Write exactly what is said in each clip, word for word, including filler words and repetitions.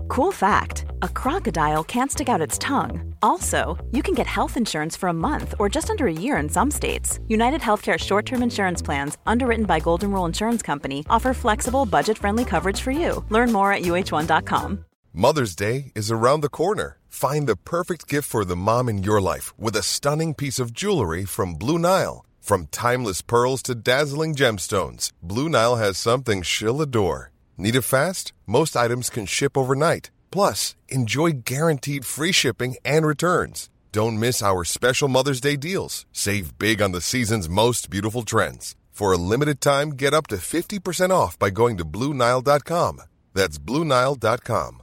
Cool fact, a crocodile can't stick out its tongue. Also, you can get health insurance for a month or just under a year in some states. United Healthcare short-term insurance plans, underwritten by Golden Rule Insurance Company, offer flexible, budget-friendly coverage for you. Learn more at U H one dot com. Mother's Day is around the corner. Find the perfect gift for the mom in your life with a stunning piece of jewelry from Blue Nile. From timeless pearls to dazzling gemstones, Blue Nile has something she'll adore. Need it fast? Most items can ship overnight. Plus, enjoy guaranteed free shipping and returns. Don't miss our special Mother's Day deals. Save big on the season's most beautiful trends. For a limited time, get up to fifty percent off by going to Blue Nile dot com. That's Blue Nile dot com.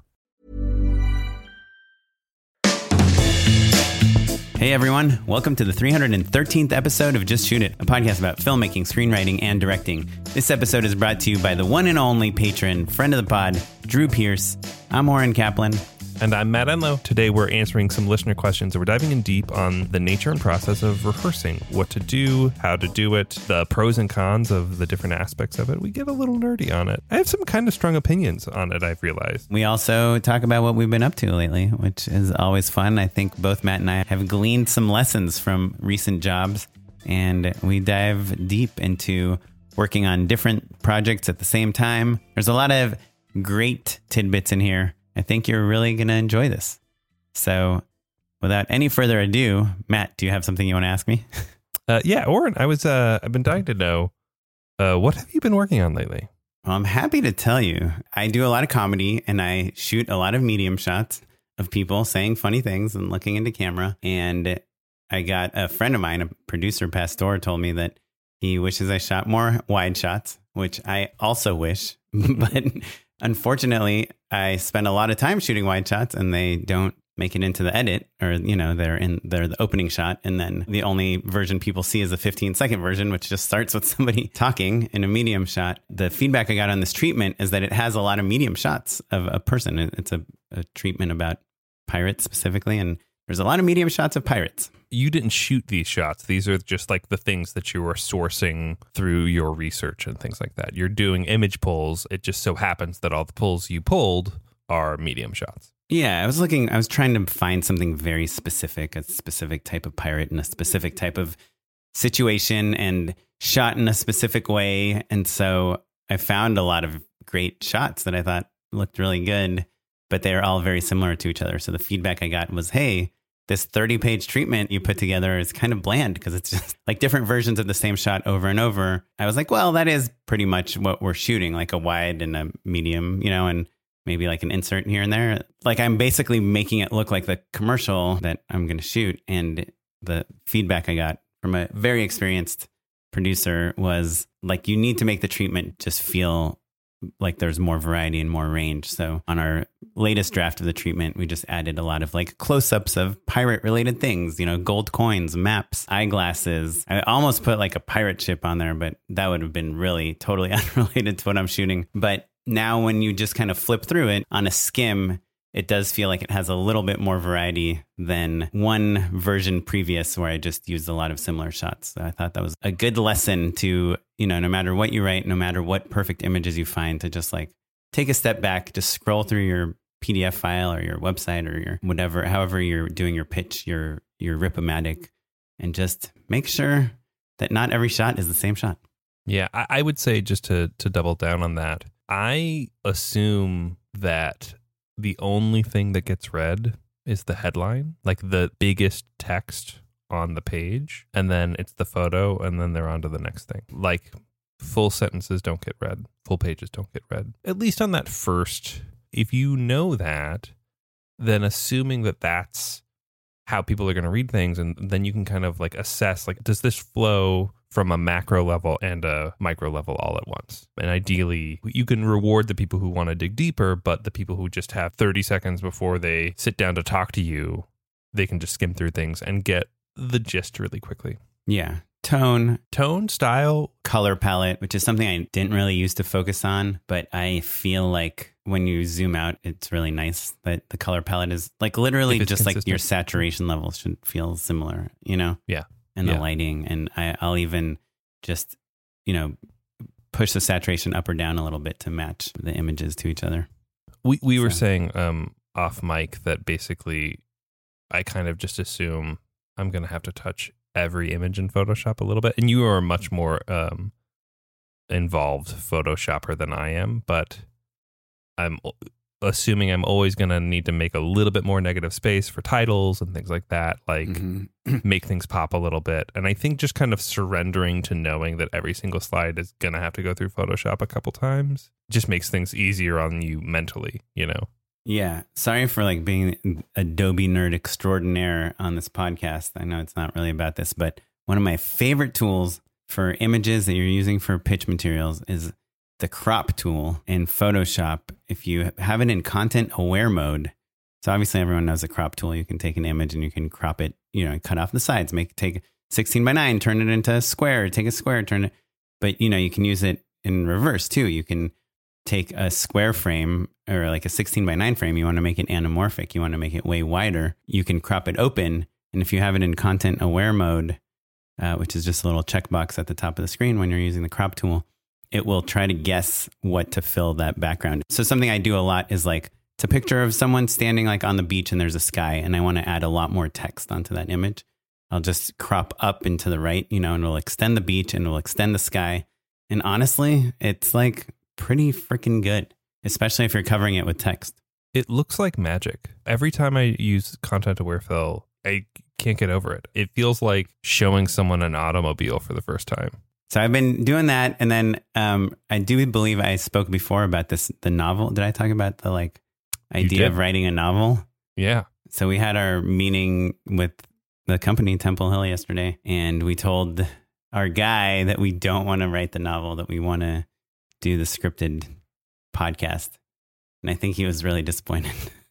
Hey everyone, welcome to the three hundred thirteenth episode of Just Shoot It, a podcast about filmmaking, screenwriting, and directing. This episode is brought to you by the one and only patron, friend of the pod, Drew Pierce. I'm Warren Kaplan. And I'm Matt Enlow. Today we're answering some listener questions and we're diving in deep on the nature and process of rehearsing, what to do, how to do it, the pros and cons of the different aspects of it. We get a little nerdy on it. I have some kind of strong opinions on it, I've realized. We also talk about what we've been up to lately, which is always fun. I think both Matt and I have gleaned some lessons from recent jobs, and we dive deep into working on different projects at the same time. There's a lot of great tidbits in here. I think you're really going to enjoy this. So without any further ado, Matt, do you have something you want to ask me? Uh, yeah, Oren, I was, uh, I've been dying to know, uh, what have you been working on lately? Well, I'm happy to tell you, I do a lot of comedy and I shoot a lot of medium shots of people saying funny things and looking into camera. And I got a friend of mine, a producer, Pastor, told me that he wishes I shot more wide shots, which I also wish, but unfortunately, I spend a lot of time shooting wide shots and they don't make it into the edit, or, you know, they're in they're the opening shot. And then the only version people see is the fifteen second version, which just starts with somebody talking in a medium shot. The feedback I got on this treatment is that it has a lot of medium shots of a person. It's a, a treatment about pirates specifically. And there's a lot of medium shots of pirates. You didn't shoot these shots. These are just like the things that you are sourcing through your research and things like that. You're doing image pulls. It just so happens that all the pulls you pulled are medium shots. Yeah, I was looking, I was trying to find something very specific, a specific type of pirate in a specific type of situation and shot in a specific way. And so I found a lot of great shots that I thought looked really good, but they're all very similar to each other. So the feedback I got was, hey, this thirty page treatment you put together is kind of bland because it's just like different versions of the same shot over and over. I was like, well, that is pretty much what we're shooting, like a wide and a medium, you know, and maybe like an insert here and there. Like I'm basically making it look like the commercial that I'm going to shoot. And the feedback I got from a very experienced producer was like, you need to make the treatment just feel like there's more variety and more range. So on our latest draft of the treatment, we just added a lot of like close-ups of pirate related things, you know, gold coins, maps, eyeglasses. I almost put like a pirate ship on there, but that would have been really totally unrelated to what I'm shooting. But now when you just kind of flip through it on a skim, it does feel like it has a little bit more variety than one version previous where I just used a lot of similar shots. So I thought that was a good lesson to, you know, no matter what you write, no matter what perfect images you find, to just like take a step back, just scroll through your P D F file or your website or your whatever, however you're doing your pitch, your, your Rip-O-Matic, and just make sure that not every shot is the same shot. Yeah, I, I would say, just to, to double down on that, I assume that the only thing that gets read is the headline, like the biggest text on the page, and then it's the photo, and then they're on to the next thing. Like full sentences don't get read, full pages don't get read. At least on that first, if you know that, then assuming that that's how people are going to read things, and then you can kind of like assess, like, does this flow from a macro level and a micro level all at once? And ideally, you can reward the people who want to dig deeper, but the people who just have thirty seconds before they sit down to talk to you, they can just skim through things and get the gist really quickly. Yeah. Tone. Tone, style. Color palette, which is something I didn't really used to focus on, but I feel like when you zoom out, it's really nice that the color palette is like literally just consistent. Like your saturation levels should feel similar, you know? Yeah. And the yeah. lighting. And I, I'll even just, you know, push the saturation up or down a little bit to match the images to each other. We we were So- saying um, off mic that basically I kind of just assume I'm going to have to touch every image in Photoshop a little bit. And you are a much more um, involved Photoshopper than I am, but I'm assuming I'm always going to need to make a little bit more negative space for titles and things like that, like Mm-hmm. make things pop a little bit. And I think just kind of surrendering to knowing that every single slide is going to have to go through Photoshop a couple times just makes things easier on you mentally, you know? Yeah. Sorry for like being Adobe nerd extraordinaire on this podcast. I know it's not really about this, but one of my favorite tools for images that you're using for pitch materials is the crop tool in Photoshop. If you have it in content aware mode, so obviously everyone knows the crop tool. You can take an image and you can crop it, you know, cut off the sides, make take sixteen by nine, turn it into a square, take a square, turn it. But, you know, you can use it in reverse too. You can take a square frame or like a sixteen by nine frame. You want to make it anamorphic. You want to make it way wider. You can crop it open. And if you have it in content aware mode, uh, which is just a little checkbox at the top of the screen when you're using the crop tool, it will try to guess what to fill that background. So something I do a lot is like, it's a picture of someone standing like on the beach and there's a sky, and I want to add a lot more text onto that image. I'll just crop up and to the right, you know, and it'll extend the beach and it'll extend the sky. And honestly, it's like pretty freaking good, especially if you're covering it with text. It looks like magic. Every time I use content aware fill, I can't get over it. It feels like showing someone an automobile for the first time. So I've been doing that. And then um, I do believe I spoke before about this, the novel. Did I talk about the like idea did. of writing a novel? Yeah. So we had our meeting with the company Temple Hill yesterday, and we told our guy that we don't want to write the novel, that we want to do the scripted podcast. And I think he was really disappointed.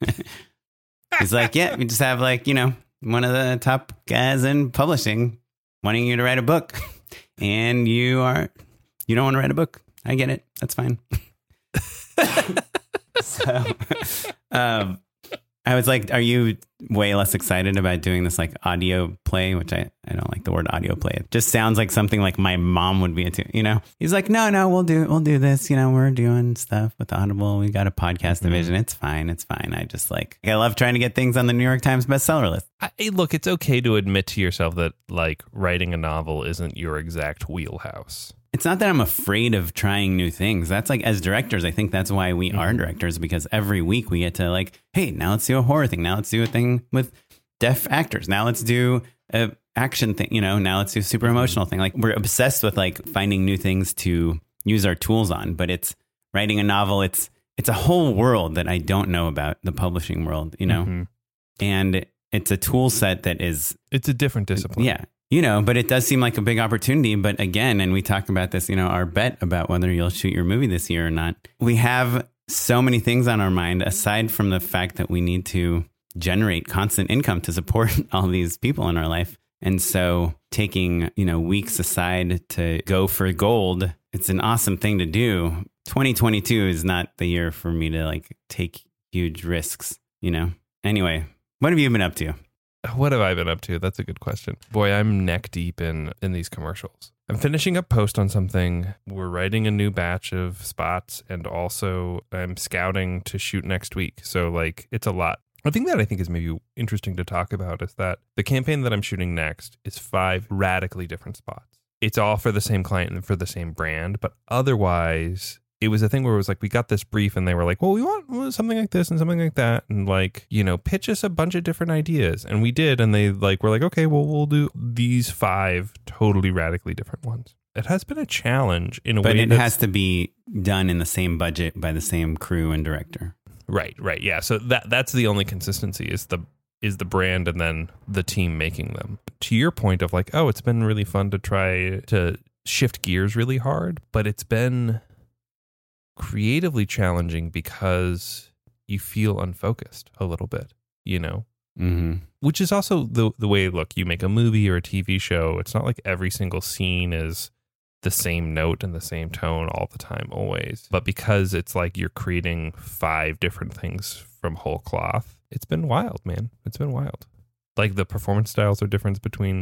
He's like, yeah, we just have like, you know, one of the top guys in publishing wanting you to write a book. And you are, you don't want to write a book. I get it. That's fine. So, um, I was like, are you way less excited about doing this like audio play, which I, I don't like the word audio play. It just sounds like something like my mom would be into, you know? He's like, no, no, we'll do, we'll do this. You know, we're doing stuff with Audible. We got a podcast division. Mm-hmm. It's fine. It's fine. I just like, I love trying to get things on the New York Times bestseller list. I, look, it's okay to admit to yourself that like writing a novel isn't your exact wheelhouse. It's not that I'm afraid of trying new things. That's like, as directors, I think that's why we mm-hmm. are directors, because every week we get to like, hey, now let's do a horror thing. Now let's do a thing with deaf actors. Now let's do a action thing. You know, now let's do a super emotional thing. Like we're obsessed with like finding new things to use our tools on, but it's writing a novel. It's, it's a whole world that I don't know about, the publishing world, you know, mm-hmm. and it's a tool set that is, it's a different discipline. Yeah. You know, but it does seem like a big opportunity. But again, and we talk about this, you know, our bet about whether you'll shoot your movie this year or not. We have so many things on our mind, aside from the fact that we need to generate constant income to support all these people in our life. And so taking, you know, weeks aside to go for gold, it's an awesome thing to do. twenty twenty-two is not the year for me to like take huge risks, you know. Anyway, what have you been up to? What have I been up to? That's a good question. Boy, I'm neck deep in, in these commercials. I'm finishing up post on something. We're writing a new batch of spots, and also I'm scouting to shoot next week. So like, it's a lot. One thing that I think is maybe interesting to talk about is that the campaign that I'm shooting next is five radically different spots. It's all for the same client and for the same brand, but otherwise it was a thing where it was like, we got this brief and they were like, well, we want something like this and something like that. And like, you know, pitch us a bunch of different ideas. And we did. And they like, were like, okay, well, we'll do these five totally radically different ones. It has been a challenge in a but way. But it has to be done in the same budget by the same crew and director. Right, right. Yeah. So that that's the only consistency is the is the brand and then the team making them. To your point of like, oh, it's been really fun to try to shift gears really hard, but it's been creatively challenging because you feel unfocused a little bit, you know, mm-hmm. which is also the the way, look, you make a movie or a T V show. It's not like every single scene is the same note and the same tone all the time, always. But because it's like you're creating five different things from whole cloth, it's been wild, man. It's been wild. Like the performance styles are different between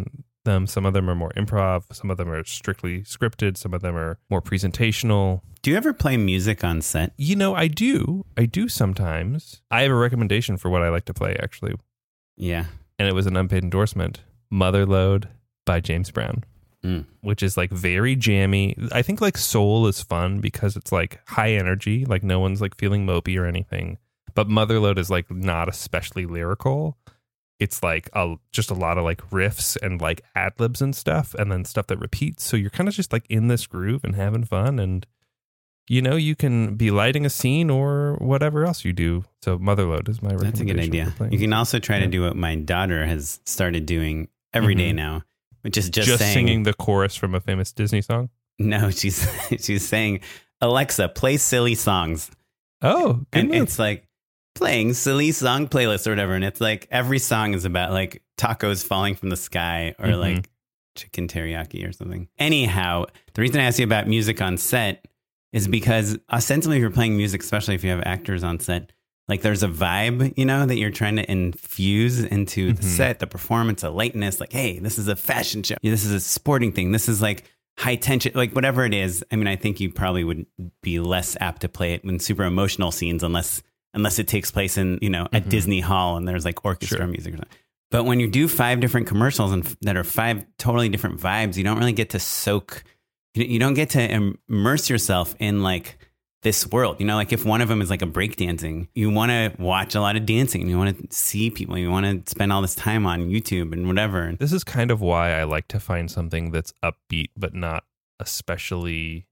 them. Some of them are more improv. Some of them are strictly scripted. Some of them are more presentational. Do you ever play music on set? You know, I do. I do sometimes. I have a recommendation for what I like to play, actually. Yeah. And it was an unpaid endorsement. Motherlode by James Brown. Mm. Which is like very jammy. I think like soul is fun because it's like high energy. Like no one's like feeling mopey or anything. But Motherlode is like not especially lyrical. It's like a, just a lot of like riffs and like ad libs and stuff, and then stuff that repeats. So you're kind of just like in this groove and having fun. And, you know, you can be lighting a scene or whatever else you do. So Motherlode is my recommendation. That's a good idea. You can also try yeah. to do what my daughter has started doing every mm-hmm. day now, which is just, just saying, singing the chorus from a famous Disney song. No, she's she's saying, Alexa, play silly songs. Oh, good and move. It's like playing silly song playlist or whatever. And it's like every song is about like tacos falling from the sky or mm-hmm. like chicken teriyaki or something. Anyhow, the reason I asked you about music on set is because ostensibly if you're playing music, especially if you have actors on set, like there's a vibe, you know, that you're trying to infuse into mm-hmm. the set, the performance, a lightness, like, hey, this is a fashion show. This is a sporting thing. This is like high tension, like whatever it is. I mean, I think you probably would be less apt to play it in super emotional scenes unless unless it takes place in, you know, at mm-hmm. Disney Hall and there's like orchestra sure. music or something. But when you do five different commercials and that are five totally different vibes, you don't really get to soak, you don't get to immerse yourself in like this world. You know, like if one of them is like a breakdancing, you want to watch a lot of dancing and you want to see people, you want to spend all this time on YouTube and whatever. This is kind of why I like to find something that's upbeat, but not especially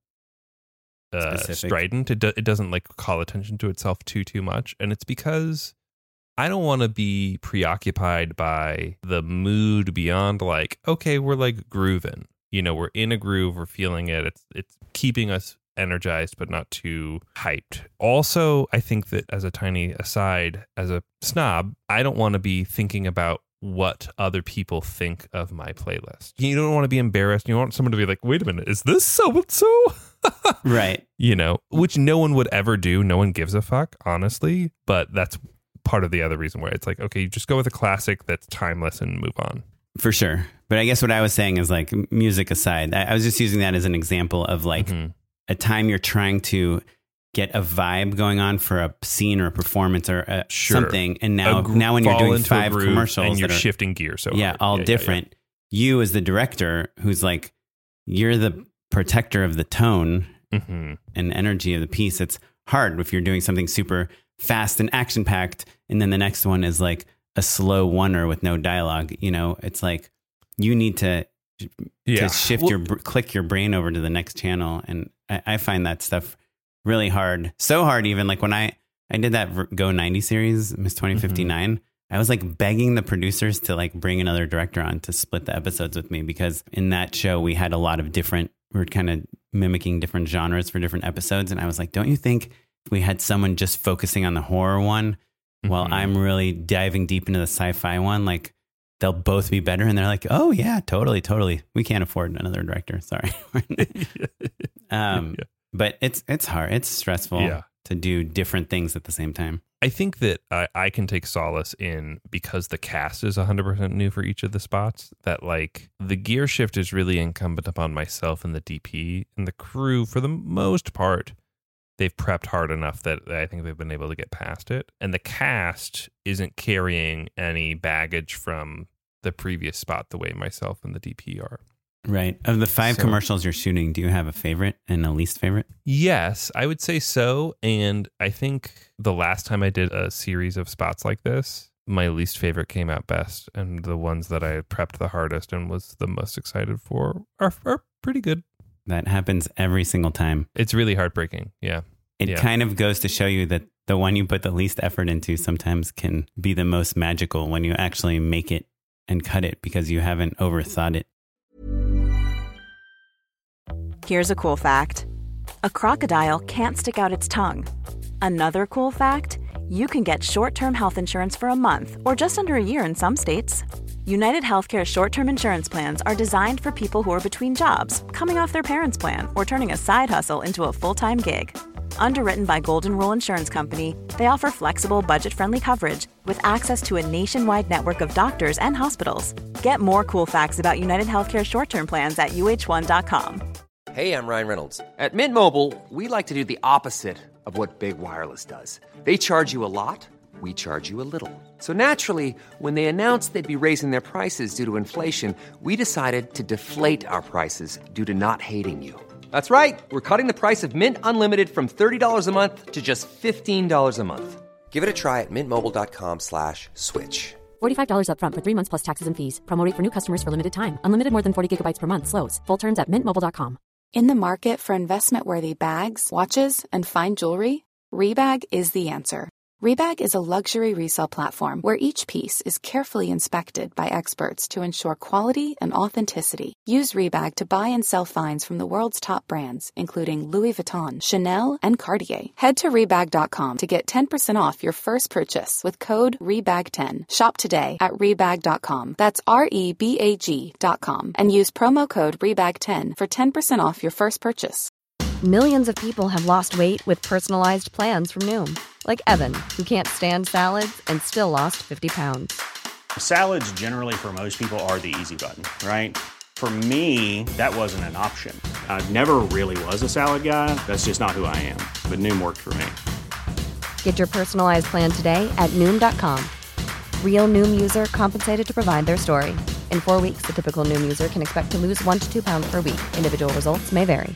uh, strident. It, do- it doesn't like call attention to itself too, too much. And it's because I don't want to be preoccupied by the mood beyond like, okay, we're like grooving, you know, we're in a groove, we're feeling it. It's, it's keeping us energized, but not too hyped. Also, I think that as a tiny aside, as a snob, I don't want to be thinking about what other people think of my playlist. You don't want to be embarrassed. You want someone to be like, wait a minute, is this so-and-so? Right. You know, which no one would ever do. No one gives a fuck, honestly. But that's part of the other reason where it's like, okay, you just go with a classic that's timeless and move on. For sure. But I guess what I was saying is like music aside, I was just using that as an example of like, mm-hmm. a time you're trying to get a vibe going on for a scene or a performance or a, sure. something. And now, gr- now when you're doing five commercials and you're that are, shifting gear. So yeah, hard. all yeah, different. Yeah, yeah. You as the director, who's like, you're the protector of the tone mm-hmm. and energy of the piece. It's hard if you're doing something super fast and action packed. And then the next one is like a slow oneer with no dialogue. You know, it's like you need to, yeah. to shift well, your, click your brain over to the next channel. And I, I find that stuff really hard. So hard, even like when I, I did that Go ninety series, Miss twenty fifty-nine, mm-hmm. I was like begging the producers to like bring another director on to split the episodes with me, because in that show we had a lot of different, we were kind of mimicking different genres for different episodes. And I was like, don't you think if we had someone just focusing on the horror one mm-hmm. while I'm really diving deep into the sci-fi one, like they'll both be better? And they're like, oh yeah, totally, totally. We can't afford another director. Sorry. um, yeah. But it's it's hard. It's stressful yeah. to do different things at the same time. I think that I, I can take solace in, because the cast is one hundred percent new for each of the spots, that like the gear shift is really incumbent upon myself and the D P, and the crew for the most part. They've prepped hard enough that I think they've been able to get past it. And the cast isn't carrying any baggage from the previous spot the way myself and the D P are. Right. Of the five so, commercials you're shooting, do you have a favorite and a least favorite? Yes, I would say so. And I think the last time I did a series of spots like this, my least favorite came out best. And the ones that I prepped the hardest and was the most excited for are, are pretty good. That happens every single time. It's really heartbreaking. Yeah. It yeah. kind of goes to show you that the one you put the least effort into sometimes can be the most magical when you actually make it and cut it because you haven't overthought it. Here's a cool fact. A crocodile can't stick out its tongue. Another cool fact, you can get short-term health insurance for a month or just under a year in some states. United Healthcare short-term insurance plans are designed for people who are between jobs, coming off their parents' plan, or turning a side hustle into a full-time gig. Underwritten by Golden Rule Insurance Company, they offer flexible, budget-friendly coverage with access to a nationwide network of doctors and hospitals. Get more cool facts about United Healthcare short-term plans at U H one dot com. Hey, I'm Ryan Reynolds. At Mint Mobile, we like to do the opposite of what Big Wireless does. They charge you a lot, we charge you a little. So naturally, when they announced they'd be raising their prices due to inflation, we decided to deflate our prices due to not hating you. That's right. We're cutting the price of Mint Unlimited from thirty dollars a month to just fifteen dollars a month. Give it a try at mintmobile.com slash switch. forty-five dollars up front for three months plus taxes and fees. Promo rate for new customers for limited time. Unlimited more than forty gigabytes per month. Slows full terms at mint mobile dot com. In the market for investment-worthy bags, watches, and fine jewelry, Rebag is the answer. Rebag is a luxury resale platform where each piece is carefully inspected by experts to ensure quality and authenticity. Use Rebag to buy and sell finds from the world's top brands, including Louis Vuitton, Chanel, and Cartier. Head to Rebag dot com to get ten percent off your first purchase with code rebag ten. Shop today at Rebag dot com. That's R E B A G dot com. And use promo code rebag ten for ten percent off your first purchase. Millions of people have lost weight with personalized plans from Noom. Like Evan, who can't stand salads and still lost fifty pounds. Salads generally for most people are the easy button, right? For me, that wasn't an option. I never really was a salad guy. That's just not who I am. But Noom worked for me. Get your personalized plan today at Noom dot com. Real Noom user compensated to provide their story. In four weeks, the typical Noom user can expect to lose one to two pounds per week. Individual results may vary.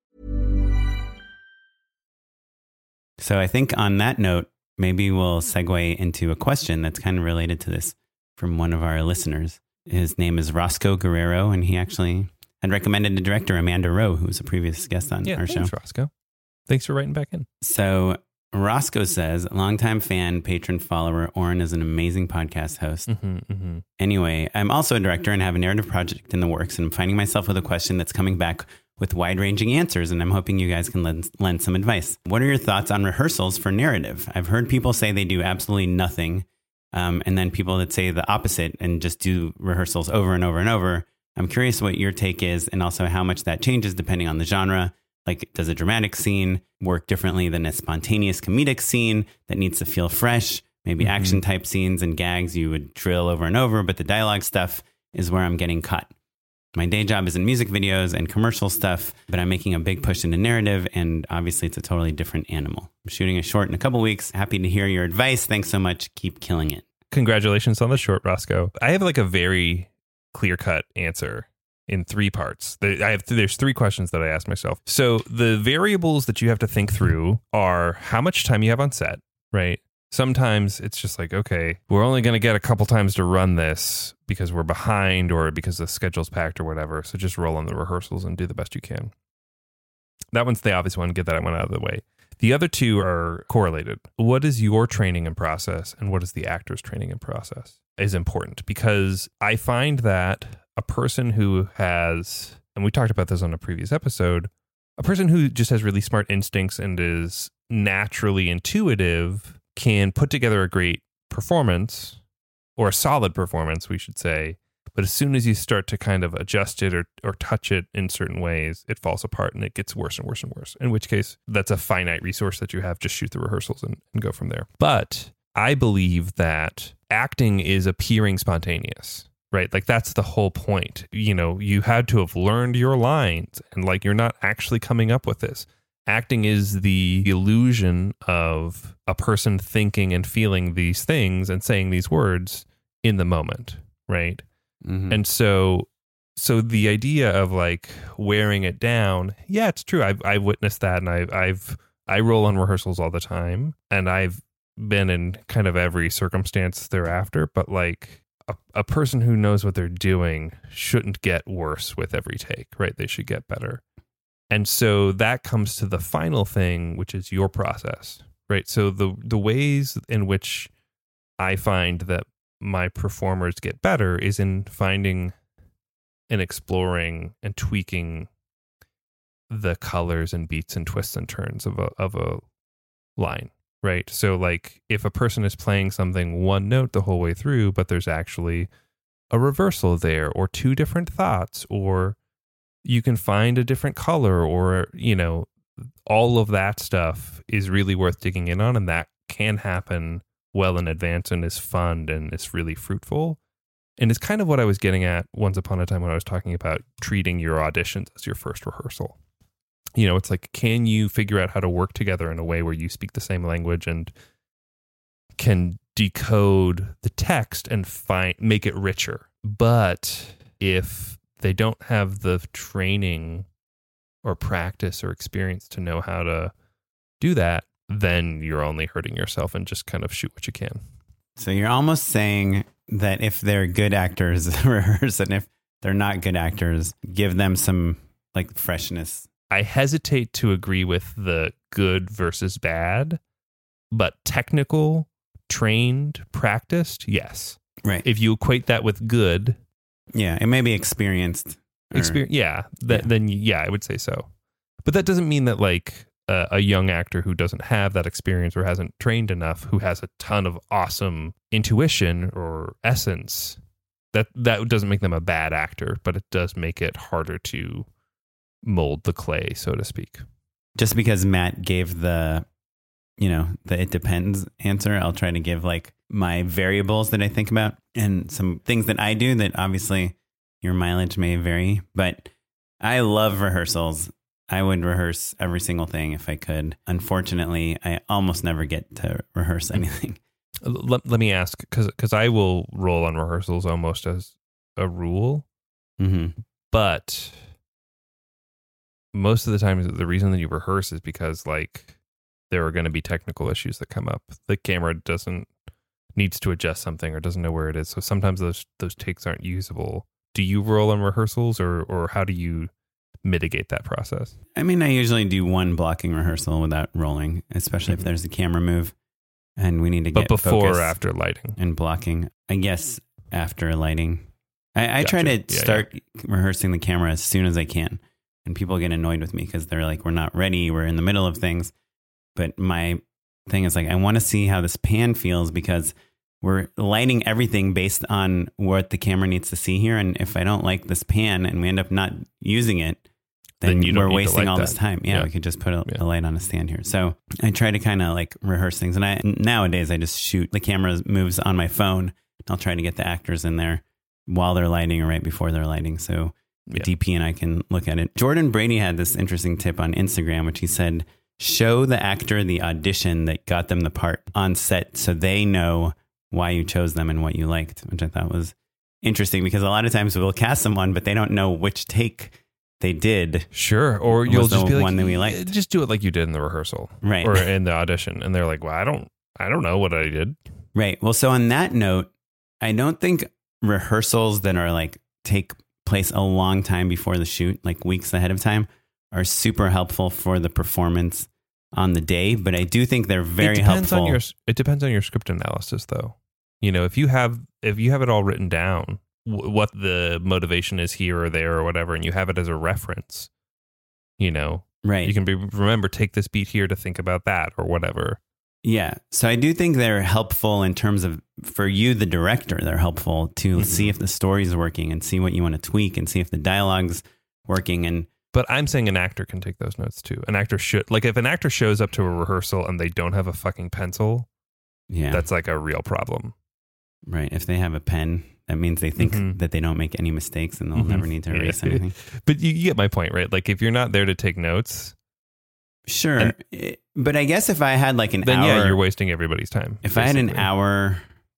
So I think on that note, maybe we'll segue into a question that's kind of related to this from one of our listeners. His name is Roscoe Guerrero, and he actually had recommended the director Amanda Rowe, who was a previous guest on yeah, our thanks, show. Roscoe. Thanks for writing back in. So Roscoe says, longtime fan, patron, follower, Oren is an amazing podcast host. Mm-hmm, mm-hmm. Anyway, I'm also a director and have a narrative project in the works, and I'm finding myself with a question that's coming back with wide-ranging answers, and I'm hoping you guys can lend, lend some advice. What are your thoughts on rehearsals for narrative? I've heard people say they do absolutely nothing, um, and then people that say the opposite and just do rehearsals over and over and over. I'm curious what your take is, and also how much that changes depending on the genre. Like, does a dramatic scene work differently than a spontaneous comedic scene that needs to feel fresh? Maybe mm-hmm. action-type scenes and gags you would drill over and over, but the dialogue stuff is where I'm getting cut. My day job is in music videos and commercial stuff, but I'm making a big push into narrative, and obviously it's a totally different animal. I'm shooting a short in a couple weeks. Happy to hear your advice. Thanks so much. Keep killing it. Congratulations on the short, Roscoe. I have like a very clear-cut answer in three parts. I have There's three questions that I ask myself. So the variables that you have to think through are how much time you have on set, right? Sometimes it's just like, okay, we're only going to get a couple times to run this because we're behind or because the schedule's packed or whatever. So just roll on the rehearsals and do the best you can. That one's the obvious one. Get that one out of the way. The other two are correlated. What is your training and process, and what is the actor's training and process is important, because I find that a person who has, and we talked about this on a previous episode, a person who just has really smart instincts and is naturally intuitive can put together a great performance, or a solid performance, we should say. But as soon as you start to kind of adjust it or, or touch it in certain ways, it falls apart and it gets worse and worse and worse. In which case, that's a finite resource that you have. Just shoot the rehearsals and, and go from there. But I believe that acting is appearing spontaneous, right? Like, that's the whole point. You know, you had to have learned your lines, and like, you're not actually coming up with this. Acting is the illusion of a person thinking and feeling these things and saying these words in the moment, right? Mm-hmm. And so so the idea of like wearing it down, yeah, it's true. I've I've witnessed that, and I've I've I roll on rehearsals all the time, and I've been in kind of every circumstance thereafter, but like a, a person who knows what they're doing shouldn't get worse with every take, right? They should get better. And so that comes to the final thing, which is your process, right? So the the ways in which I find that my performers get better is in finding and exploring and tweaking the colors and beats and twists and turns of a of a line, right? So like, if a person is playing something one note the whole way through, but there's actually a reversal there, or two different thoughts, or you can find a different color, or, you know, all of that stuff is really worth digging in on, and that can happen well in advance and is fun and is really fruitful. And it's kind of what I was getting at once upon a time when I was talking about treating your auditions as your first rehearsal. You know, it's like, can you figure out how to work together in a way where you speak the same language and can decode the text and find make it richer? But if they don't have the training or practice or experience to know how to do that, then you're only hurting yourself, and just kind of shoot what you can. So you're almost saying that if they're good actors, rehearse, and if they're not good actors, give them some like freshness. I hesitate to agree with the good versus bad, but technical, trained, practiced, yes. Right. If you equate that with good, yeah, it may be experienced. Or, experience, yeah, that, yeah, then yeah, I would say so. But that doesn't mean that like uh, a young actor who doesn't have that experience or hasn't trained enough, who has a ton of awesome intuition or essence, that that doesn't make them a bad actor, but it does make it harder to mold the clay, so to speak. Just because Matt gave the, you know, the it depends answer, I'll try to give like my variables that I think about and some things that I do that obviously your mileage may vary, but I love rehearsals. I would rehearse every single thing if I could. Unfortunately, I almost never get to rehearse anything. Let, let me ask, because because I will roll on rehearsals almost as a rule, mm-hmm. but most of the time the reason that you rehearse is because like there are going to be technical issues that come up. The camera doesn't needs to adjust something or doesn't know where it is, so sometimes those those takes aren't usable. Do you roll on rehearsals, or or how do you mitigate that process? I mean, I usually do one blocking rehearsal without rolling, especially mm-hmm. if there's a camera move and we need to get but before focus or after lighting and blocking. I guess after lighting. I, I gotcha. try to yeah, start yeah. rehearsing the camera as soon as I can, and people get annoyed with me because they're like, "We're not ready. We're in the middle of things." But my thing is like, I want to see how this pan feels because we're lighting everything based on what the camera needs to see here. And if I don't like this pan and we end up not using it, then, then you don't we're wasting all that. this time. Yeah, yeah, we could just put a, yeah. a light on a stand here. So I try to kind of like rehearse things. And I nowadays I just shoot. The camera moves on my phone. I'll try to get the actors in there while they're lighting or right before they're lighting. So yeah. D P and I can look at it. Jordan Brady had this interesting tip on Instagram, which he said, show the actor the audition that got them the part on set so they know why you chose them and what you liked, which I thought was interesting because a lot of times we'll cast someone, but they don't know which take they did. Sure. Or you'll just be like, one that we liked. Just do it like you did in the rehearsal. Right. Or in the audition. And they're like, well, I don't, I don't know what I did. Right. Well, so on that note, I don't think rehearsals that are like take place a long time before the shoot, like weeks ahead of time, are super helpful for the performance on the day. But I do think they're very it depends helpful. On your, it depends on your script analysis, though. You know, if you have if you have it all written down, w- what the motivation is here or there or whatever, and you have it as a reference, you know, right? You can be remember take this beat here to think about that or whatever. Yeah. So I do think they're helpful in terms of, for you, the director, they're helpful to mm-hmm. see if the story's working and see what you want to tweak and see if the dialogue's working. And But I'm saying an actor can take those notes too. An actor should, like if an actor shows up to a rehearsal and they don't have a fucking pencil, yeah, that's like a real problem. Right. If they have a pen, that means they think mm-hmm. that they don't make any mistakes and they'll mm-hmm. never need to erase yeah. anything. But you, you get my point, right? Like if you're not there to take notes. Sure. And, but I guess if I had like an then hour. yeah, you're wasting everybody's time. If basically. I had an hour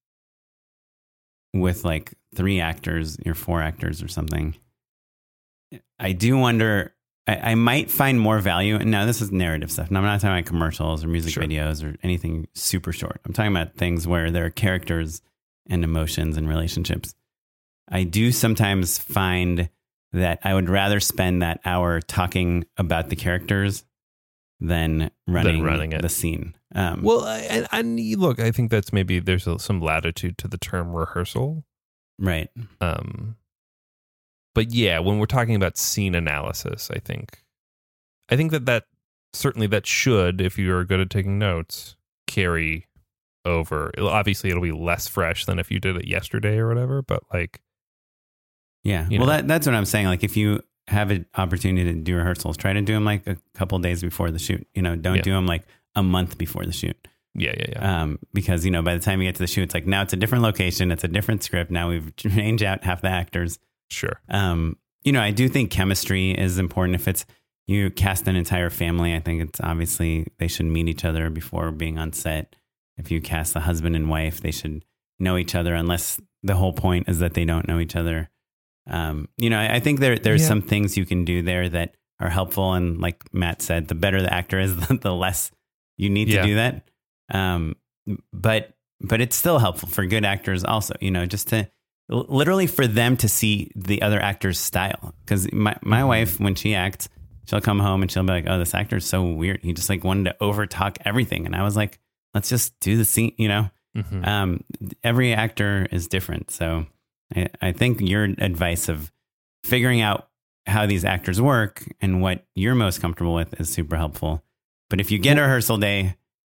with like three actors or four actors or something, I do wonder, I, I might find more value. And now this is narrative stuff. Now I'm not talking about commercials or music sure. videos or anything super short. I'm talking about things where there are characters and emotions and relationships. I do sometimes find that I would rather spend that hour talking about the characters than running, than running it. the scene. Um, well, and, and look, I think that's maybe there's a, some latitude to the term rehearsal. Right. Um, but yeah, when we're talking about scene analysis, I think, I think that that certainly that should, if you are good at taking notes, carry over. It'll, obviously, it'll be less fresh than if you did it yesterday or whatever. But like, yeah, you well, know. that that's what I'm saying. Like, if you have an opportunity to do rehearsals, try to do them like a couple days before the shoot. You know, don't Yeah. do them like a month before the shoot. Yeah, yeah, yeah. Um, because, you know, by the time you get to the shoot, it's like, now it's a different location. It's a different script. Now we've changed out half the actors. Sure. Um, you know, I do think chemistry is important. If it's, you cast an entire family, I think it's obviously they should meet each other before being on set. If you cast a husband and wife, they should know each other, unless the whole point is that they don't know each other. Um, you know, I, I think there there's Yeah. some things you can do there that are helpful. And like Matt said, the better the actor is, the, the less you need Yeah. to do that. Um, but but it's still helpful for good actors also, you know, just to literally for them to see the other actor's style. Because my, my Mm-hmm. wife, when she acts, she'll come home and she'll be like, oh, this actor is so weird. He just like wanted to over talk everything. And I was like, let's just do the scene, you know? Mm-hmm. Um, every actor is different. So I, I think your advice of figuring out how these actors work and what you're most comfortable with is super helpful. But if you get a rehearsal day,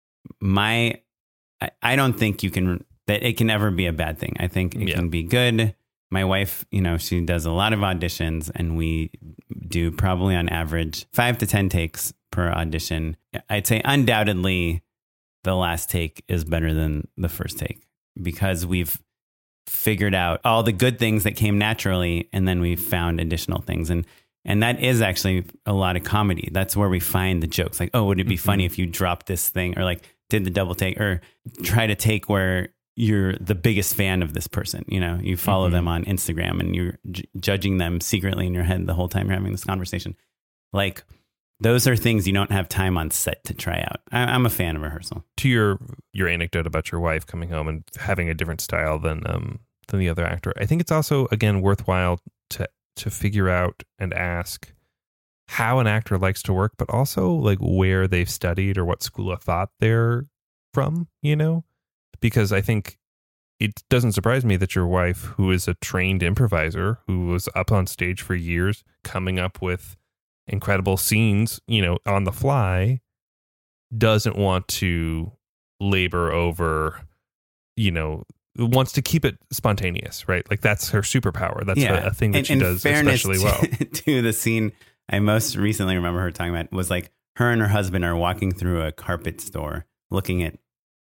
my, I, I don't think you can, that it can ever be a bad thing. I think it Yeah. can be good. My wife, you know, she does a lot of auditions, and we do probably on average five to ten takes per audition. I'd say undoubtedly the last take is better than the first take, because we've figured out all the good things that came naturally, and then we've found additional things. And and that is actually a lot of comedy. That's where we find the jokes. Like, oh, would it be Mm-hmm. funny if you dropped this thing, or like did the double take, or try to take where you're the biggest fan of this person. You know, you follow Mhm. them on Instagram, and you're j- judging them secretly in your head the whole time you're having this conversation. Like, those are things you don't have time on set to try out. I, I'm a fan of rehearsal. To your your anecdote about your wife coming home and having a different style than um than the other actor, I think it's also again worthwhile to to figure out and ask how an actor likes to work, but also like where they've studied or what school of thought they're from, you know? Because I think it doesn't surprise me that your wife, who is a trained improviser, who was up on stage for years, coming up with incredible scenes, you know, on the fly, doesn't want to labor over, you know, wants to keep it spontaneous, right? Like that's her superpower. That's a, a thing that And she in does fairness especially to, well. to the scene I most recently remember her talking about was like her and her husband are walking through a carpet store, looking at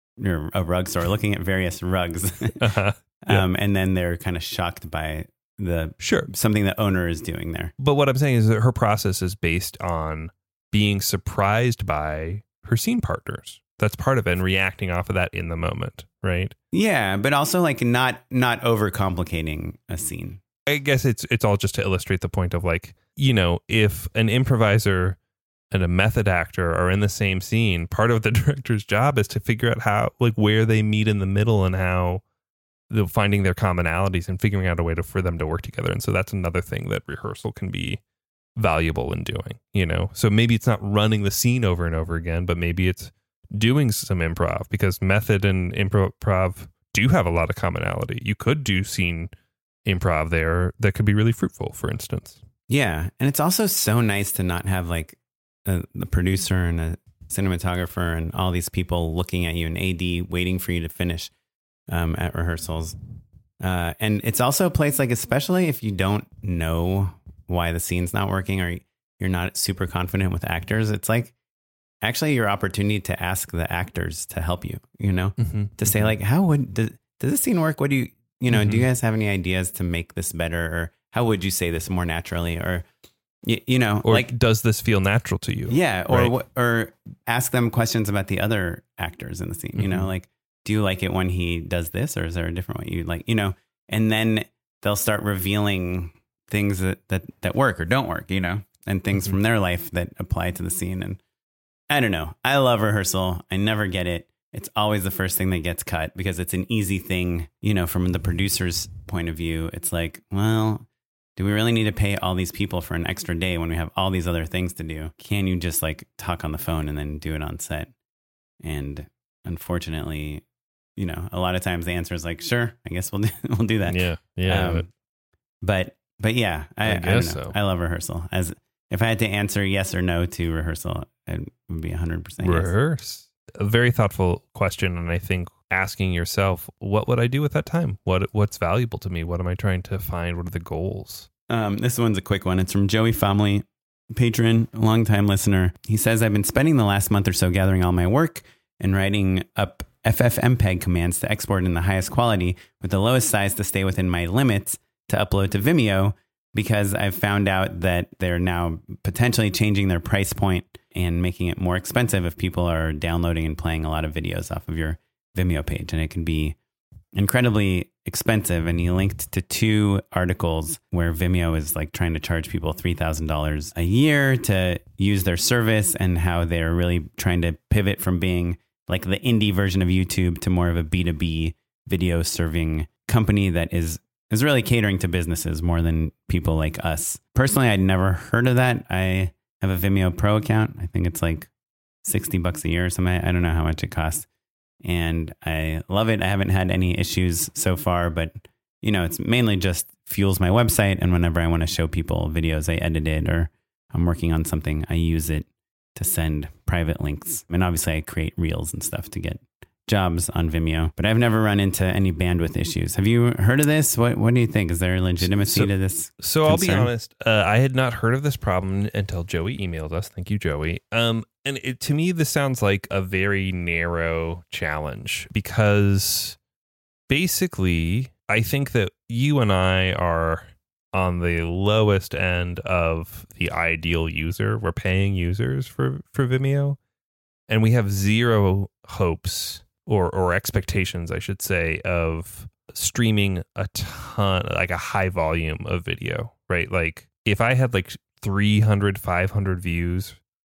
or a rug store, looking at various rugs. Uh-huh. Yeah. um, and then they're kind of shocked by the Sure. something the owner is doing there. But what I'm saying is that her process is based on being surprised by her scene partners. That's part of it, and reacting off of that in the moment, right? Yeah, but also like not not overcomplicating a scene. I guess it's it's all just to illustrate the point of like, you know, if an improviser and a method actor are in the same scene, part of the director's job is to figure out how, like, where they meet in the middle and how they're finding their commonalities and figuring out a way to for them to work together. And so that's another thing that rehearsal can be valuable in doing, you know? So maybe it's not running the scene over and over again, but maybe it's doing some improv, because method and improv do have a lot of commonality. You could do scene improv there that could be really fruitful, for instance. Yeah, and it's also so nice to not have like a, the producer and a cinematographer and all these people looking at you, and A D waiting for you to finish um, at rehearsals. Uh, and it's also a place like, especially if you don't know why the scene's not working, or you're not super confident with actors, it's like actually your opportunity to ask the actors to help you, you know, Mm-hmm. to say like, how would, does, does this scene work? What do you, you know, Mm-hmm. do you guys have any ideas to make this better? Or how would you say this more naturally? Or, you, you know, Or like, does this feel natural to you? yeah. Or, Right. what or ask them questions about the other actors in the scene, you know, Mhm. like, do you like it when he does this, or is there a different way you like, you know, and then they'll start revealing things that, that, that work or don't work, you know, and things Mhm. from their life that apply to the scene. And I don't know. I love rehearsal. I never get it. It's always the first thing that gets cut because it's an easy thing, you know, from the producer's point of view. It's like, well, do we really need to pay all these people for an extra day when we have all these other things to do? Can you just like talk on the phone and then do it on set? And unfortunately, you know, a lot of times the answer is like, sure, I guess we'll do, we'll do that. Yeah. Yeah. Um, but, but yeah, I, I I, don't guess know. so. I love rehearsal. As if I had to answer yes or no to rehearsal, it would be a hundred percent yes. Rehearse. A very thoughtful question. And I think asking yourself, what would I do with that time? What What's valuable to me? What am I trying to find? What are the goals? Um, this one's a quick one. It's from Joey Family, patron, longtime listener. He says, I've been spending the last month or so gathering all my work and writing up F F M P E G commands to export in the highest quality with the lowest size to stay within my limits to upload to Vimeo, because I've found out that they're now potentially changing their price point and making it more expensive if people are downloading and playing a lot of videos off of your Vimeo page. And it can be incredibly expensive. And he linked to two articles where Vimeo is like trying to charge people three thousand dollars a year to use their service, and how they're really trying to pivot from being like the indie version of YouTube to more of a B two B video serving company that is is really catering to businesses more than people like us. Personally, I'd never heard of that. I have a Vimeo Pro account. I think it's like sixty bucks a year or something. I don't know how much it costs. And I love it. I haven't had any issues so far, but you know, it's mainly just fuels my website. And whenever I want to show people videos I edited or I'm working on something, I use it to send private links. And obviously I create reels and stuff to get jobs on Vimeo, but I've never run into any bandwidth issues. Have you heard of this? What What do you think? Is there legitimacy so, to this? So concern? I'll be honest. Uh, I had not heard of this problem until Joey emailed us. Thank you, Joey. Um, and it, to me, this sounds like a very narrow challenge, because basically, I think that you and I are on the lowest end of the ideal user. We're paying users for, for Vimeo, and we have zero hopes or or expectations, I should say, of streaming a ton, like a high volume of video, right? Like if I had like three hundred, five hundred views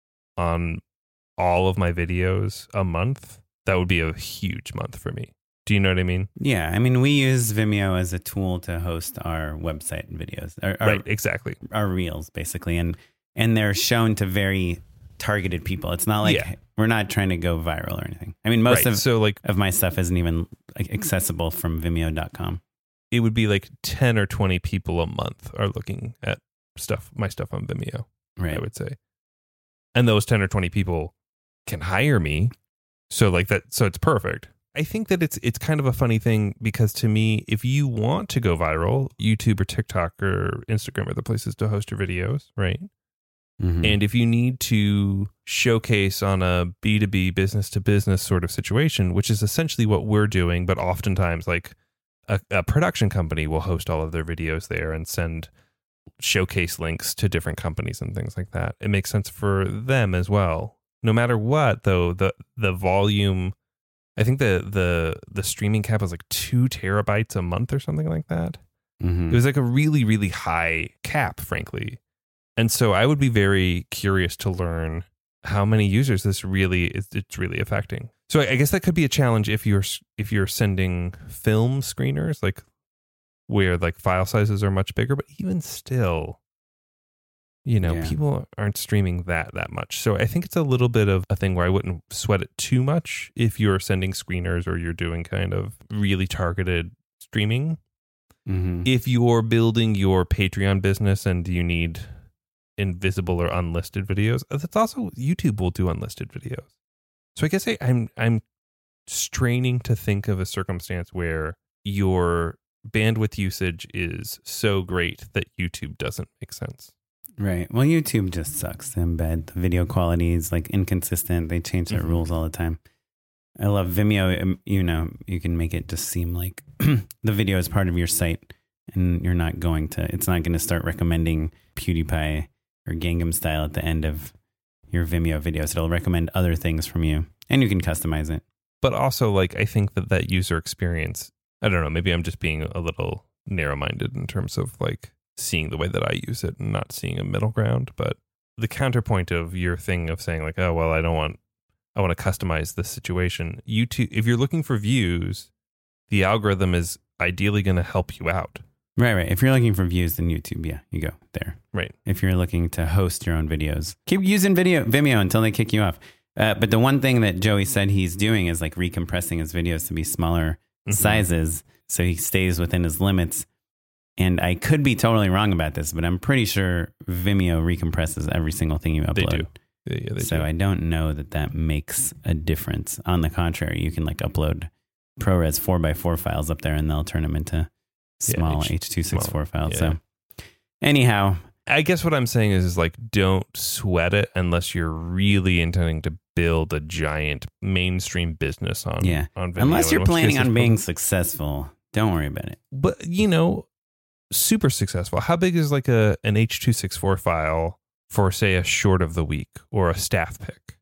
on all of my videos a month, that would be a huge month for me. Do you know what I mean? Yeah. I mean, we use Vimeo as a tool to host our website videos. Our, our, right, exactly. Our reels, basically. And and they're shown to very targeted people. It's not like yeah. we're not trying to go viral or anything. I mean, most right. of, so like, of my stuff isn't even like accessible from Vimeo dot com. It would be like ten or twenty people a month are looking at stuff, my stuff on Vimeo, right? I would say. And those ten or twenty people can hire me. So like that, so it's perfect. I think that it's it's kind of a funny thing, because to me, if you want to go viral, YouTube or TikTok or Instagram are the places to host your videos, right? Mm-hmm. And if you need to showcase on a B two B, business to business sort of situation, which is essentially what we're doing, but oftentimes like a, a production company will host all of their videos there and send showcase links to different companies and things like that. It makes sense for them as well. No matter what, though, the the volume, I think the the the streaming cap was like two terabytes a month or something like that. Mm-hmm. It was like a really, really high cap, frankly. And so I would be very curious to learn how many users this really is it's really affecting. So I guess that could be a challenge if you're if you're sending film screeners, like where like file sizes are much bigger, but even still, you know, yeah. people aren't streaming that that much. So I think it's a little bit of a thing where I wouldn't sweat it too much if you're sending screeners or you're doing kind of really targeted streaming. Mm-hmm. If you're building your Patreon business and you need invisible or unlisted videos, that's also YouTube will do unlisted videos. So I guess I, I'm I'm straining to think of a circumstance where your bandwidth usage is so great that YouTube doesn't make sense. Right. Well, YouTube just sucks to embed. The video quality is like inconsistent. They change their mm-hmm. rules all the time. I love Vimeo. You know, you can make it just seem like the video is part of your site, and you're not going to, it's not going to start recommending PewDiePie or Gangnam Style at the end of your Vimeo videos. It'll recommend other things from you, and you can customize it. But also, like, I think that that user experience, I don't know, maybe I'm just being a little narrow-minded in terms of like seeing the way that I use it and not seeing a middle ground. But the counterpoint of your thing of saying like, oh, well, I don't want, I want to customize this situation. YouTube, if you're looking for views, the algorithm is ideally going to help you out. Right, right. If you're looking for views, then YouTube, yeah, you go there. Right. If you're looking to host your own videos, keep using video Vimeo until they kick you off. Uh, but the one thing that Joey said he's doing is like recompressing his videos to be smaller mm-hmm. sizes, so he stays within his limits. And I could be totally wrong about this, but I'm pretty sure Vimeo recompresses every single thing you upload. They do. Yeah, yeah, they so do. I don't know that that makes a difference. On the contrary, you can like upload ProRes four by four files up there, and they'll turn them into small yeah, H two sixty-four files. Yeah. So Anyhow, I guess what I'm saying is, is like, don't sweat it unless you're really intending to build a giant mainstream business on, yeah. on Vimeo. Unless you're planning on being probably, successful, don't worry about it. But, you know, super successful. How big is like a an H two sixty-four file for, say, a short of the week or a staff pick?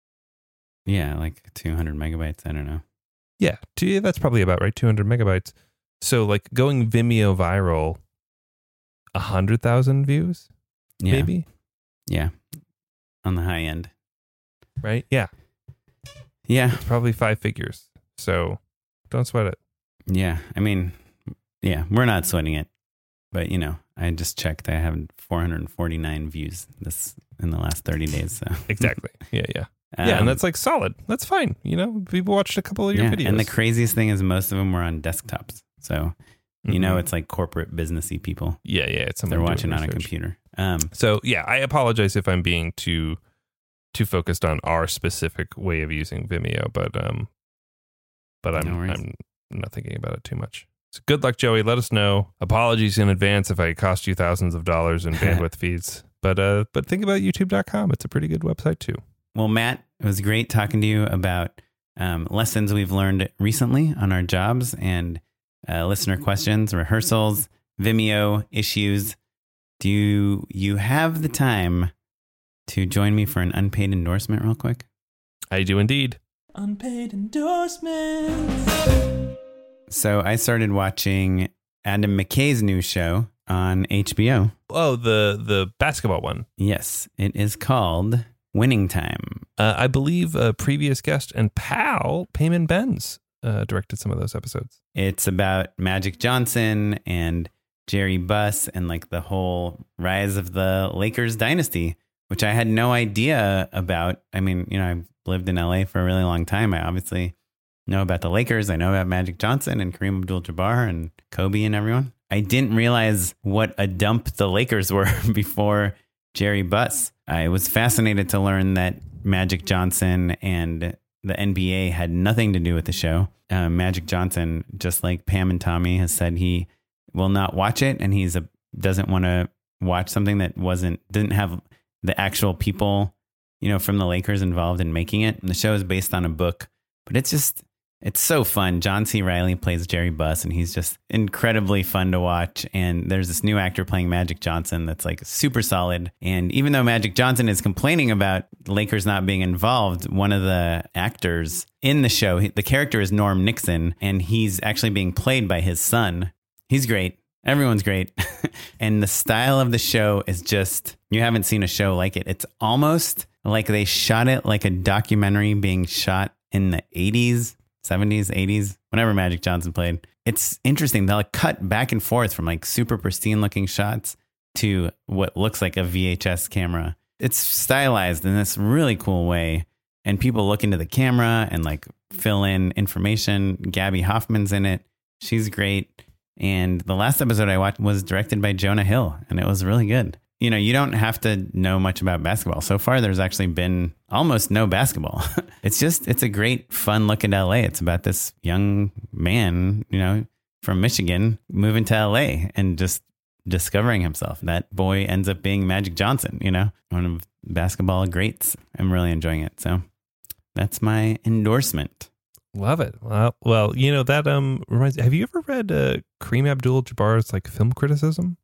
Yeah, like two hundred megabytes. I don't know. Yeah, two, that's probably about right. two hundred megabytes. So like going Vimeo viral, one hundred thousand views, Yeah. maybe? Yeah. On the high end. Right? Yeah. Yeah. It's probably five figures. So don't sweat it. Yeah. I mean, yeah, we're not sweating it. But, you know, I just checked. I have four hundred forty-nine views this in the last thirty days. So Exactly. Yeah, yeah. Um, yeah, and that's like solid. That's fine. You know, people watched a couple of your yeah, videos. and the craziest thing is most of them were on desktops. So, you Mhm. know, it's like corporate businessy people. Yeah, yeah. It's They're someone watching doing on a research. computer. Um, So yeah, I apologize if I'm being too too focused on our specific way of using Vimeo, but um, but I'm No worries. I'm not thinking about it too much. So good luck, Joey. Let us know. Apologies in advance if I cost you thousands of dollars in bandwidth fees. But uh, but think about YouTube dot com. It's a pretty good website too. Well, Matt, it was great talking to you about um, lessons we've learned recently on our jobs and uh, listener questions, rehearsals, Vimeo issues. Do you, you have the time to join me for an unpaid endorsement real quick? I do indeed. Unpaid endorsements. So I started watching Adam McKay's new show on H B O. Oh, the the basketball one. Yes, it is called Winning Time. Uh, I believe a previous guest and pal, Payman Benz, uh, directed some of those episodes. It's about Magic Johnson and Jerry Buss and like the whole rise of the Lakers dynasty, which I had no idea about. I mean, you know, I've lived in L A for a really long time. I obviously know about the Lakers. I know about Magic Johnson and Kareem Abdul-Jabbar and Kobe and everyone. I didn't realize what a dump the Lakers were before Jerry Buss. I was fascinated to learn that Magic Johnson and the N B A had nothing to do with the show. Uh, Magic Johnson, just like Pam and Tommy, has said he will not watch it, and he's a doesn't want to watch something that wasn't didn't have the actual people, you know, from the Lakers involved in making it. And the show is based on a book, but it's just it's so fun. John C. Reilly plays Jerry Buss, and he's just incredibly fun to watch. And there's this new actor playing Magic Johnson that's like super solid. And even though Magic Johnson is complaining about the Lakers not being involved, one of the actors in the show, the character is Norm Nixon, and he's actually being played by his son. He's great. Everyone's great. And the style of the show is just, you haven't seen a show like it. It's almost like they shot it like a documentary being shot in the eighties. seventies, eighties, whenever Magic Johnson played. It's interesting. They'll cut back and forth from like super pristine looking shots to what looks like a V H S camera. It's stylized in this really cool way. And people look into the camera and like fill in information. Gabby Hoffman's in it. She's great. And the last episode I watched was directed by Jonah Hill, and it was really good. You know, you don't have to know much about basketball. So far, there's actually been almost no basketball. It's just, it's a great, fun look at L A. It's about this young man, you know, from Michigan moving to L A and just discovering himself. That boy ends up being Magic Johnson, you know, one of basketball greats. I'm really enjoying it. So that's my endorsement. Love it. Well, well, you know, that um reminds. Have you ever read uh, Kareem Abdul-Jabbar's like film criticism?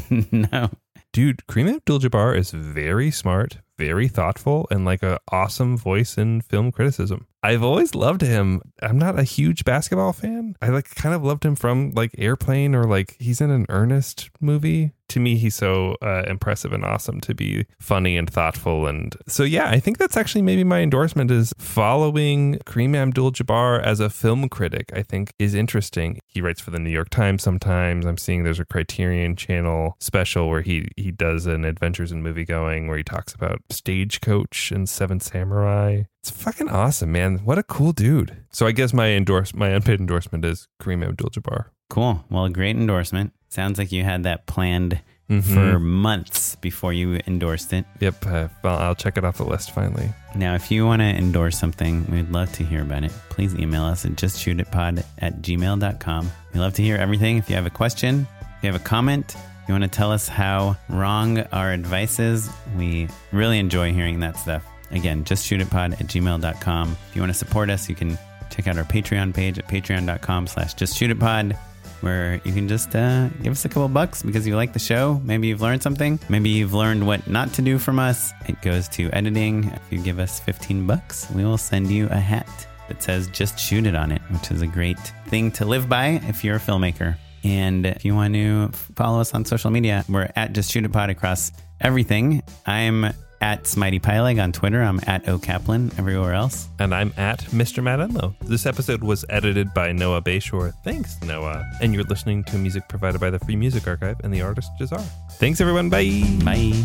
No. Dude, Kareem Abdul-Jabbar is very smart, very thoughtful, and like an awesome voice in film criticism. I've always loved him. I'm not a huge basketball fan. I like kind of loved him from like Airplane, or like he's in an Ernest movie. To me, he's so uh, impressive and awesome to be funny and thoughtful. And so, yeah, I think that's actually maybe my endorsement is following Kareem Abdul-Jabbar as a film critic, I think is interesting. He writes for the New York Times sometimes. I'm seeing there's a Criterion Channel special where he, he does an Adventures in Moviegoing where he talks about Stagecoach and Seven Samurai. It's fucking awesome, man. What a cool dude. So I guess my endorse my unpaid endorsement is Kareem Abdul-Jabbar. Cool. Well, great endorsement. Sounds like you had that planned Mm-hmm. for months before you endorsed it. Yep. Uh, well, I'll check it off the list finally. Now, if you want to endorse something, we'd love to hear about it. Please email us at justshootitpod at gmail dot com. We love to hear everything. If you have a question, if you have a comment, If you want to tell us how wrong our advice is, we really enjoy hearing that stuff. Again, justshootitpod at gmail dot com. If you want to support us, you can check out our Patreon page at patreon.com slash justshootitpod, where you can just uh, give us a couple bucks because you like the show. Maybe you've learned something. Maybe you've learned what not to do from us. It goes to editing. If you give us fifteen bucks, we will send you a hat that says Just Shoot It on it, which is a great thing to live by if you're a filmmaker. And if you want to follow us on social media, we're at Just Shoot It Pod across everything. I'm at Smitey Pyleg on Twitter. I'm at O Kaplan everywhere else. And I'm at Mister Matt Enlow. This episode was edited by Noah Bayshore. Thanks, Noah. And you're listening to music provided by the Free Music Archive and the artist Jazar. Thanks, everyone. Bye. Bye.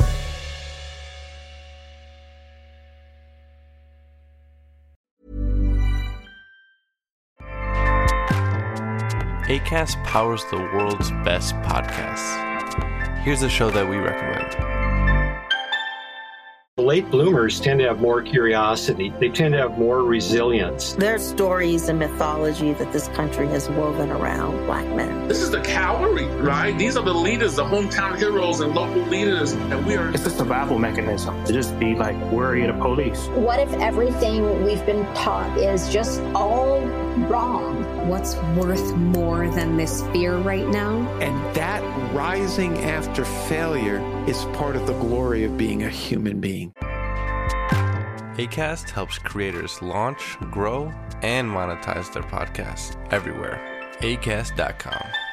Acast powers the world's best podcasts. Here's a show that we recommend. Late bloomers tend to have more curiosity. They tend to have more resilience. There are stories and mythology that this country has woven around Black men. This is the cavalry, right? These are the leaders, the hometown heroes and local leaders. And we are. It's a survival mechanism to just be like worried of police. What if everything we've been taught is just all wrong? What's worth more than this fear right now? And that rising after failure is part of the glory of being a human being. Acast helps creators launch, grow, and monetize their podcasts everywhere. acast dot com.